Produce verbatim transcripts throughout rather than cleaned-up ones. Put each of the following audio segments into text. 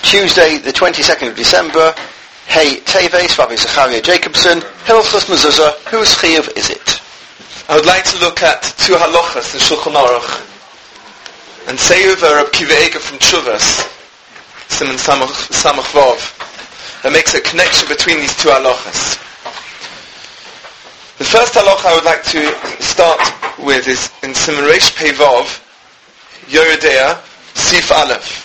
Tuesday, the twenty-second of December. Hey Teves, Rabbi Zachariah Jacobson, Hilchos Mezuzah, whose chiyuv is it? I would like to look at two halachas in Shulchan Aruch and say over Reb Akiva Eiger from Tshuvas, Siman Samach Vav, that makes a connection between these two halachas. The first halacha I would like to start with is in Siman Reish Pei Vav, Yeridea, Sif Aleph.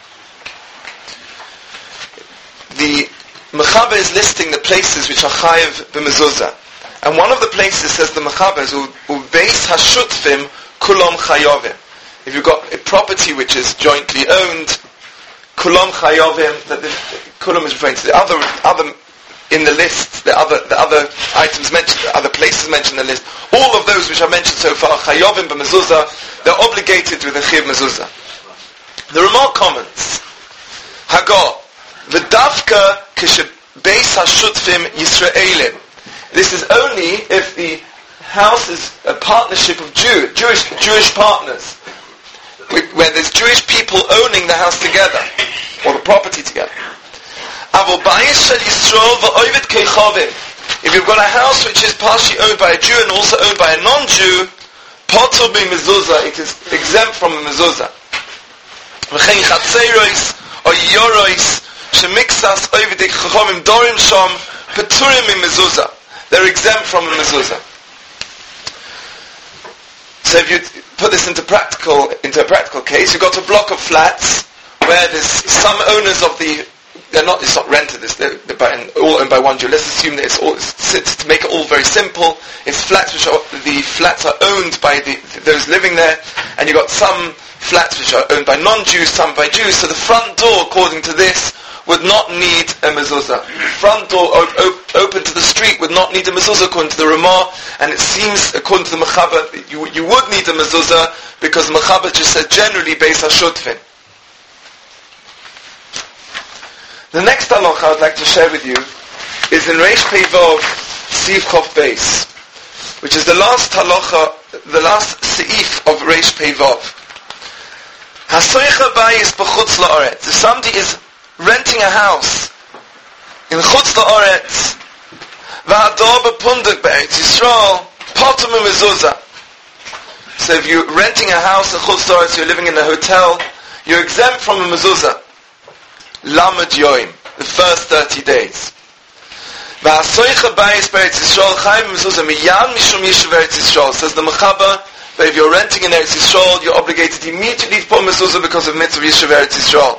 The Mechaber is listing the places which are chayiv b'mezuzah. And one of the places, says the Mechaber, is ubeis hashutfim kulom chayovim. If you've got a property which is jointly owned, kulom chayovim, that the kulom is referring to the other, other in the list, the other, the other items mentioned, the other places mentioned in the list. All of those which I mentioned so far, chayovim b'mezuzah, they're obligated with a chiv mezuzah. The Ramah comments, Hagah, V'davka k'shebeis hashutfim Yisraelim. This is only if the house is a partnership of Jew, Jewish Jewish partners, where there's Jewish people owning the house together, or the property together. Avol ba'is shel Yisrael v'oived keichavim. If you've got a house which is partially owned by a Jew and also owned by a non-Jew, potur b'mezuzah, it is exempt from a mezuzah. V'chein chatzeros or yorois shemixas oived keichavim dorim sham peturim b'mezuzah. They're exempt from a mezuzah. So if you put this into practical, into a practical case, you've got a block of flats where there's some owners of the, they're not, it's not rented, it's they're, they're by, all owned by one Jew. Let's assume that it's all, it's, to make it all very simple, it's flats which are, the flats are owned by the, those living there, and you've got some flats which are owned by non-Jews, some by Jews. So the front door, according to this, would not need a mezuzah. Front door op- op- open to the street would not need a mezuzah according to the Ramah, and it seems according to the Mechaber you, you would need a mezuzah because the Mechaber just said generally beis hashutfim. The next halacha I would like to share with you is in Reish Pei Vav Siv Chof Beis, which is the last halacha, the last seif of Reish Pei Vav. Hasoicha bayis b'chutz la'aretz. If somebody is renting a house in Chutz La'aretz, v'hador b'punduk be'eretz Yisrael, potur b'mezuzah. So if you're renting a house in Chutz La'aretz, you're living in a hotel, you're exempt from a mezuzah. Lamed yoim, the first thirty days. V'hasoicha bayis be'eretz Yisrael, chayim b'mezuzah, miyan mishum yishuv eretz Yisrael, says the Mechaber, but if you're renting in Eretz Yisrael, you're obligated immediately to put mezuzah because of mitzvah yishuv eretz Yisrael.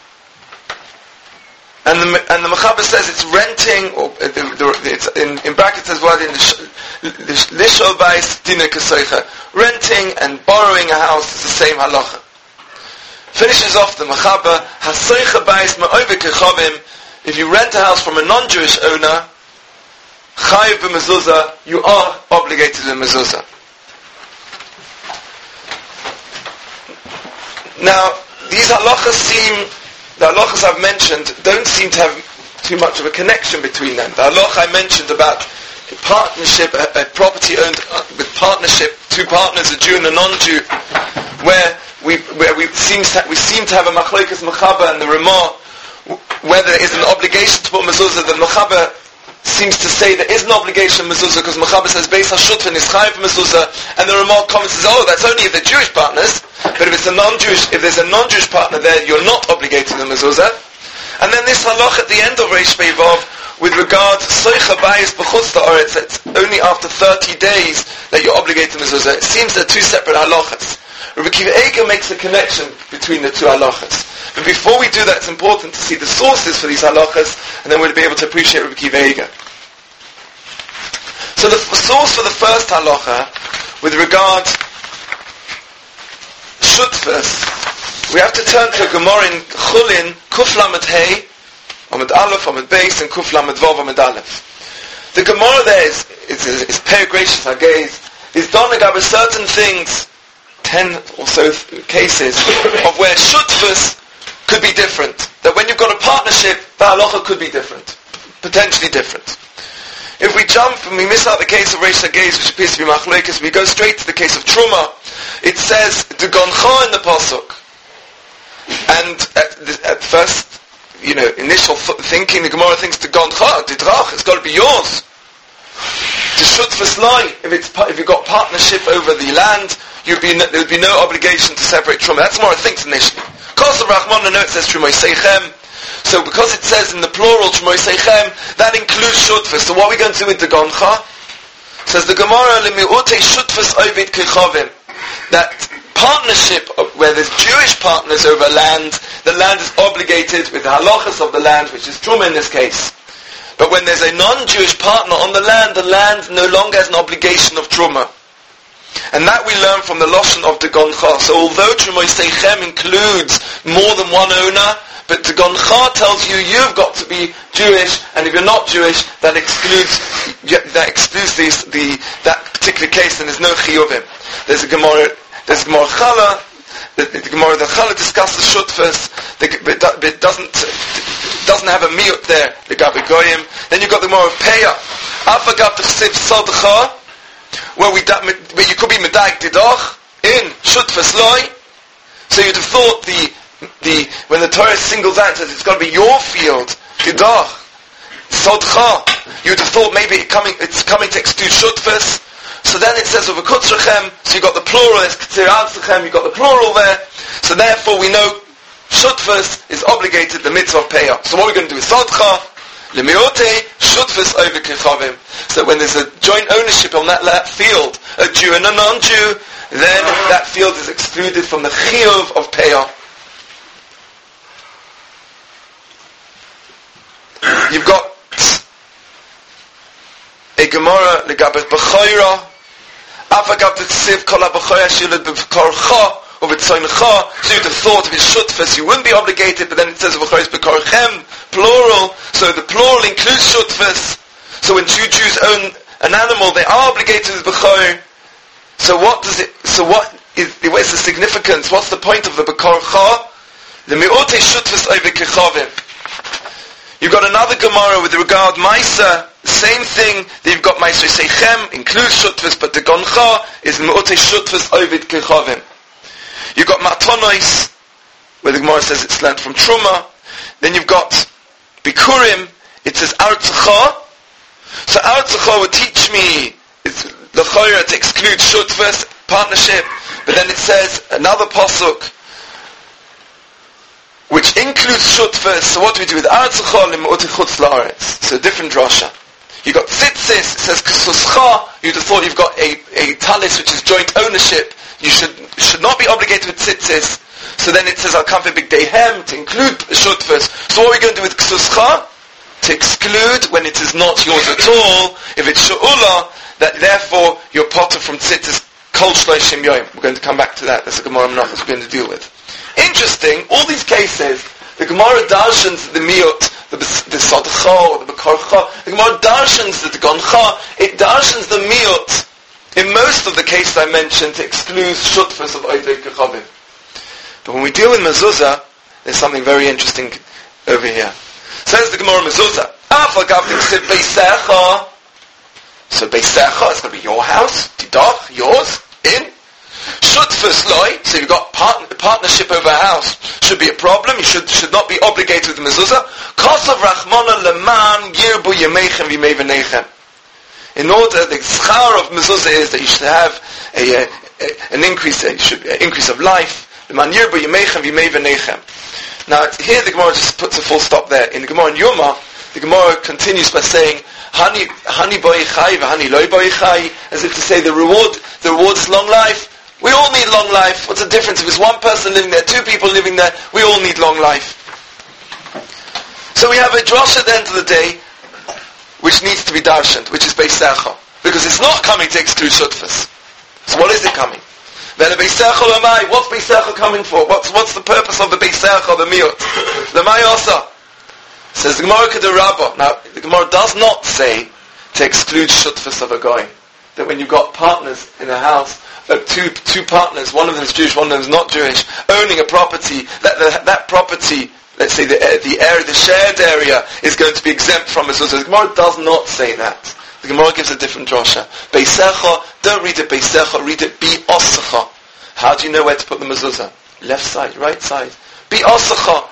And the, and the Mechaber says it's renting, or uh, the, the, it's in, in brackets as well, in the Lishol Bais Dina Kasoicha. Renting and borrowing a house is the same halacha. Finishes off the Mechaber, Hasoicha Bais Ma'oivik Kechavim. If you rent a house from a non-Jewish owner, Chayiv b'mezuzah, you are obligated in mezuzah. Now, these halachas seem, the halachas I've mentioned don't seem to have too much of a connection between them. The halacha I mentioned about a partnership, a, a property owned with partnership, two partners, a Jew and a non-Jew, where we where we seem to, we seem to have a machlokas Mechaber and the Ramah, where there is an obligation to put mezuzah. The Mechaber seems to say there is an obligation mezuzah because Mechaber says beis hashutfim is chayiv mezuzah, and the Ramah comments says, oh, that's only if they're Jewish partners. But if it's a non-Jewish, if there's a non-Jewish partner there, you're not obligated in mezuzah. And then this halach at the end of Reish Pei Vav, with regard to soicha bayis b'chutz la'aretz, it's only after thirty days that you're obligated in mezuzah. It seems they're two separate halachas. Reb Akiva Eiger makes a connection between the two halachas. But before we do that, it's important to see the sources for these halachas, and then we'll be able to appreciate Reb Akiva Eiger. So the f- source for the first halacha, with regard shutfus, we have to turn to a Gemara in Chulin, Kuf Lamed Hey, Amud Aleph, Amud Beis, and Kuf Lamed Vav, Amud Aleph. The Gemara there is, is, is, is per gracious Hagez, is done about certain things, ten or so th- cases, of where shutfus could be different. That when you've got a partnership, the halacha could be different. Potentially different. If we jump and we miss out the case of Reish Hagez, which appears to be Machlokes, we go straight to the case of Truma. It says, the Goncha in the Pasuk. And at, the, at first, you know, initial th- thinking, the Gemara thinks to Gondcha, Didrach, it's got to be yours. To Shutfus Lai, if it's if you've got partnership over the land, you'd be no, there would be no obligation to separate Truma. That's more I think initially. Because of Rahman, I know it says Trumoi Seichem. So because it says in the plural Trumoi Seichem, that includes Shutfus. So what are we going to do with the Gondcha? Says the Gemara, Lemi'ute Shutfus Ovid Kechavim. That partnership where there's Jewish partners over land, the land is obligated with the halachas of the land, which is Truma in this case. But when there's a non-Jewish partner on the land, the land no longer has an obligation of Truma. And that we learn from the Lashon of the Gondcha. So although Trumoi Seichem includes more than one owner, but the Gondcha tells you you've got to be Jewish, and if you're not Jewish, that excludes that excludes these, the that particular case, and there's no chiyuvim. There's a Gemara, there's a Gemara Chala. The, the Gemara the Chala discusses Shutfus, but it doesn't doesn't have a miut there. The Gabi Goyim. Then you've got the Gemara of Peah. Afagav T'chsiv Sodcha, where we where you could be Medaik Didach in Shutfus Loi. So you'd have thought the the when the Torah singles out and says it's got to be your field, Didach, Sodcha, you'd have thought maybe it coming it's coming to exclude Shutfus. So then it says over Kutzrechem, so you've got the plural, it's K'tzir Alzechem, you've got the plural there. So therefore we know Shutfus is obligated the mitzvah of Peah. So what we're going to do is Sodcha, Lemi'ote, Shutfus over Kechavim. So when there's a joint ownership on that, that field, a Jew and a non-Jew, then that field is excluded from the Chiyuv of Peah. You've got a Gemara, Legabeth B'choira, Afagav T'tziv Kol HaB'choira Shilad B'Korcha, or B'Tzoincha, so you'd have thought if it's Shutfus, you wouldn't be obligated, but then it says B'choira is B'Korchem, plural, so the plural includes Shutfus. So when two Jews own an animal, they are obligated with B'choir. So what does it, so what is, what's the significance? What's the point of the B'Korcha? The Mi'ote Shutfus Oivik Kechavim. You've got another Gemara with regard Maisa, same thing, that you've got Maisa Seichem, includes Shutfus, but the Gondcha is Me'ote Shutfus Ovid Kechavim. You've got Matonois, where the Gemara says it's learnt from Truma. Then you've got Bikurim, it says Artzacha. So Artzacha would teach me, it's L'choira to exclude Shutfus, partnership, but then it says another Pasuk, which includes Shutfus. So what do we do with Artzacha L'me'ote Chutz La'aretz? So different drasha. You got tzitzis, it says K'suscha, you'd have thought you've got a, a talis which is joint ownership. You should should not be obligated with tzitzis. So then it says Al Kamfe B'Gdeihem to include Shutfus. So what are we going to do with K'suscha? To exclude when it is not yours at all. If it's Sha'ula, that therefore you're potter from tzitzis Kol Shloshim Yoim. We're going to come back to that. That's a Gemara Menachos we're going to deal with. Interesting, all these cases, the Gemara darshans the miyut, the the Sodcha, the Bekorcha, the Gemara darshans the Gondcha, it darshans the miyut, in most of the cases I mentioned, to exclude Shutfus of Oivei Kechavim. But when we deal with Mezuzah, there's something very interesting over here. Says the Gemara Mezuzah, so Beisecha, it's going to be your house, Tidach, yours, in. Shutfus Loi, so you've got part, partnership over a house, should be a problem, you should should not be obligated with the mezuzah. Kosav Rachmana Leman Yirbu Yemeichem V'Yimei V'Neichem. In order, the schar of mezuzah is that you should have a, a, a an increase, a, should, an increase of life. Leman Yirbu Yemeichem V'Yimei V'Neichem. Now here the Gemara just puts a full stop there. In the Gemara in Yoma, the Gemara continues by saying, Hani Hani Boi Chai V'Hani Loi Boi Chai, as if to say the reward, the reward is long life. We all need long life. What's the difference if it's one person living there, two people living there? We all need long life. So we have a drasha at the end of the day, which needs to be darshaned, which is Beisecha. Because it's not coming to exclude Shutfus. So what is it coming? Beisecha Lamai. What's Beisecha coming for? What's what's the purpose of the Beisecha, the Miyut? Lamai Osa. Says the Gemara Kedarabba. Now, the Gemara does not say to exclude Shutfus of a guy. That when you've got partners in a house, Uh, two two partners, one of them is Jewish, one of them is not Jewish, owning a property, that the, that property, let's say the the area, the shared area, is going to be exempt from mezuzah. The Gemara does not say that. The Gemara gives a different drasha. Beisecha, don't read it Beisecha, read it Bi'osacha. How do you know where to put the mezuzah? Left side, right side. Bi'osacha.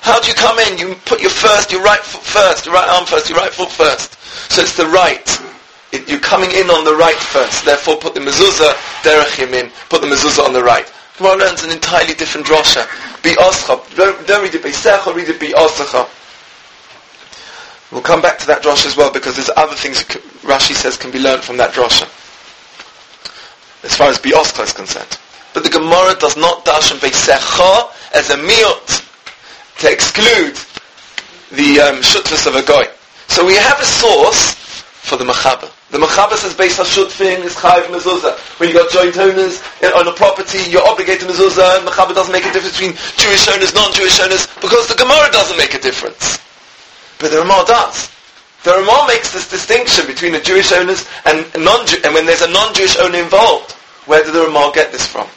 How do you come in? You put your first, your right foot first, your right arm first, your right foot first. So it's the right. It, you're coming in on the right first. Therefore, put the mezuzah derech yamin. Put the mezuzah on the right. Gemara learns an entirely different drasha. Bi'ascha. Don't, don't read it Beisecha, read it Bi'asacha. We'll come back to that drasha as well, because there's other things Rashi says can be learned from that drasha, as far as Bi'ascha is concerned. But the Gemara does not darshan Beisecha as a miut to exclude the um, shutfus of a goy. So we have a source for the mechaber. The mechaber says Beis HaShutfin is chayiv mezuzah. When you got joint owners on a property, you're obligated to mezuzah, and mechaber doesn't make a difference between Jewish owners, non-Jewish owners, because the Gemara doesn't make a difference. But the Ramah does. The Ramah makes this distinction between the Jewish owners and non and when there's a non-Jewish owner involved. Where did the Ramah get this from?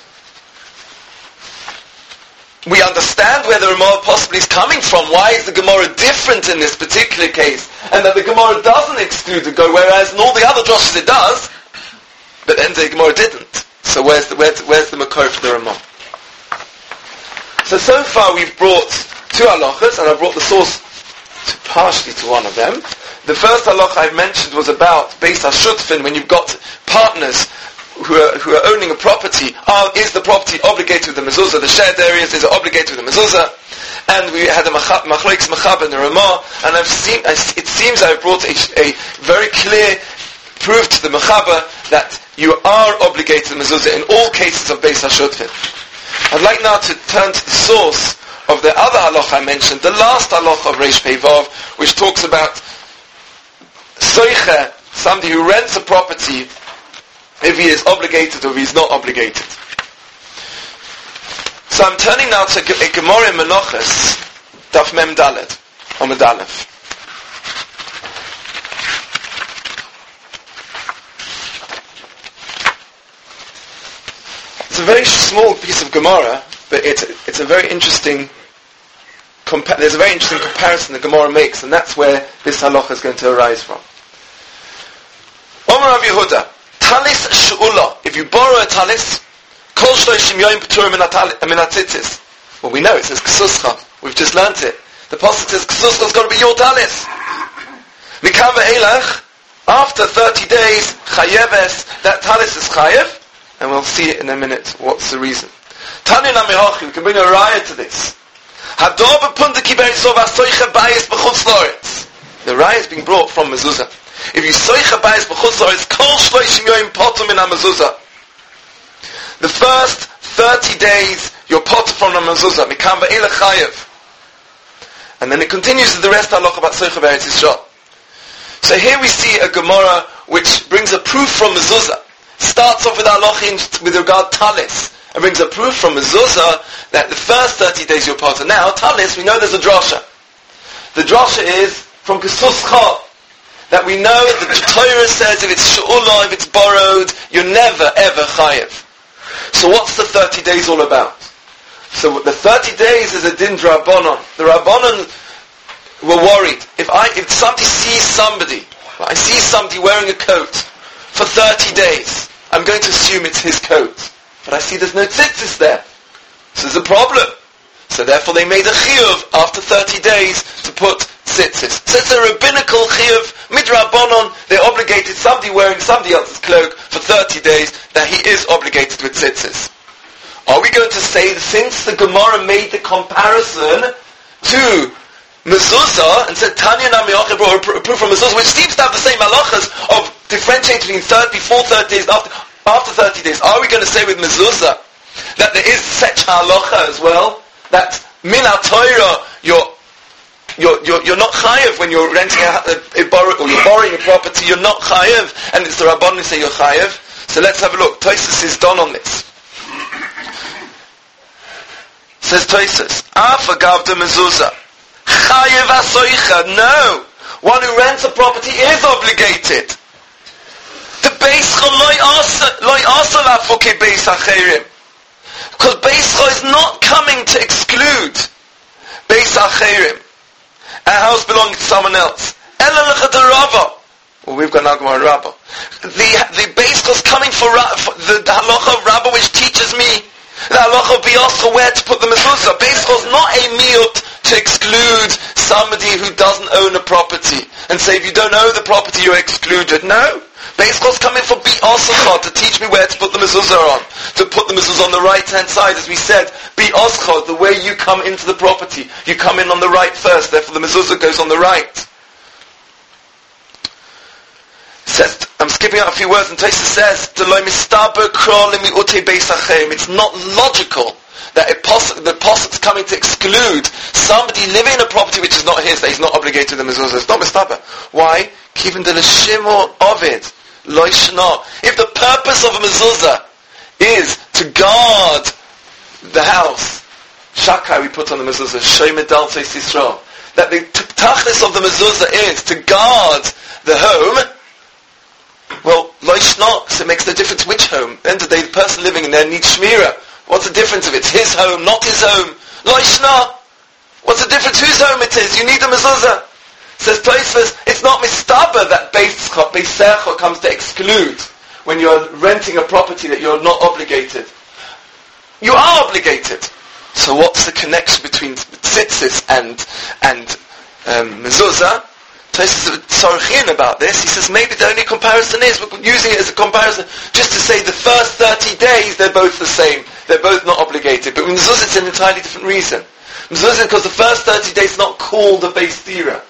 We understand where the Ramah possibly is coming from. Why is the Gemara different in this particular case? And that the Gemara doesn't exclude the goy, whereas in all the other drashas it does. But then the Gemara didn't. So where's the, where's, where's the makor for the Ramah? So, so far we've brought two halachas, and I've brought the source to, partially to one of them. The first halacha I've mentioned was about Beis HaShutfin, when you've got partners who are, who are owning a property. Are, is the property obligated with the mezuzah? The shared areas, is it obligated with the mezuzah? And we had a machlokes mechaber and the Ramah, and I've seen, I, it seems I've brought a, a very clear proof to the mechaber that you are obligated to the mezuzah in all cases of Beis HaShutfin. I'd like now to turn to the source of the other halacha I mentioned, the last halacha of Reish Pei Vav, which talks about soiche, somebody who rents a property, if he is obligated or if he is not obligated. So I'm turning now to a Gemara in Menachos, Daf Mem Daled, or Medalef. It's a very small piece of Gemara, but it's it's a very interesting. Compa- there's a very interesting comparison the Gemara makes, and that's where this halacha is going to arise from. Omar Rav Yehuda, talis she'ula. If you borrow a talis, kol shloshim yoyim p'turim min hatzitzis. Well, we know it says ksuscha. We've just learnt it. The pasuk says ksuscha's got to be your talis. Mikav ve'elach. After thirty days, chayeves. That talis is chayev. And we'll see it in a minute what's the reason. Tanya Namihachi, we can bring a riot to this. The riot is being brought from mezuzah. If you soicha bayis b'chutz la'aretz, kol shloshim yoyim potter min ha-mezuzah. The first thirty days, you're potter from the mezuzah. Mikam ve'elach chayev. And then it continues with the rest of the halacha about soicha b'eretz Yisrael. So here we see a Gemara which brings a proof from mezuzah. Starts off with halachin with regard talis, and brings a proof from mezuzah that the first thirty days you're potter. Now talis, we know there's a drasha. The drasha is from kesuscha, that we know that the Torah says if it's she'ula, if it's borrowed, you're never ever chayev. So what's the thirty days all about? So the thirty days is a din d'Rabbanan. The Rabbanan were worried. If I, if somebody sees somebody, I see somebody wearing a coat for thirty days, I'm going to assume it's his coat. But I see there's no tzitzis there. So there's a problem. So therefore they made a chiyuv after thirty days to put tzitzis. So it's a rabbinical chiyuv, midrabanon. They obligated somebody wearing somebody else's cloak for thirty days that he is obligated with tzitzis. Are we going to say that since the Gemara made the comparison to mezuzah and said Tanya Namiyachi brought a proof from mezuzah, which seems to have the same halachas of differentiating between thirty, before thirty days, after after thirty days, are we going to say with mezuzah that there is such halacha as well? That min ha-Torah, you're you're you're you're not chayev when you're renting a, a, a borrow, or you're borrowing a property. You're not chayev, and it's the Rabbanan who say you're chayev. So let's have a look. Tosfos is done on this. Says Tosfos, Af agavda mezuzah. Chayev asoicha. No. One who rents a property is obligated. The Beis Chol loy asa lafuke Beis Acherim. Because Beis Chol is not coming to exclude Beis Acherim. A house belonging to someone else. Ela lecha de Rava. Well, we've got Nagmar Rabbah. The, the Beis Chol is coming for, for the, the halacha of Rabbah, which teaches me the halacha of Biyascha where to put the mezuzah. Beis Chol is not a miut to exclude somebody who doesn't own a property and say, if you don't own the property, you're excluded. No. Beis Chor's coming for Bi'osachot, to teach me where to put the mezuzah on. To put the mezuzah on the right-hand side, as we said. Bi'osachot, the way you come into the property. You come in on the right first, therefore the mezuzah goes on the right. It says, I'm skipping out a few words, and Tosfos says, it's not logical that it poss- the posuk's coming to exclude somebody living in a property which is not his, that he's not obligated to the mezuzah. It's not mistaber. Why? Kivin de l'shimor ovid lo yishna. If the purpose of a mezuzah is to guard the house, shakai we put on the mezuzah, shomer daltei Yisrael, that the tachlis of the mezuzah is to guard the home. Well, lo yishna, so it makes no difference which home. At the end of the day, the person living in there needs shmira. What's the difference if it's his home, not his home? Lo yishna. What's the difference whose home it is? You need the mezuzah. Says Tosfos, it's not mistaber that Beis Chor comes to exclude when you're renting a property that you're not obligated. You are obligated. So what's the connection between tzitzis and and um, mezuzah? Tosfos is sorochin about this. He says maybe the only comparison is, we're using it as a comparison, just to say the first thirty days they're both the same. They're both not obligated. But with mezuzah it's an entirely different reason. Mezuzah because the first thirty days is not called a Beis Dira.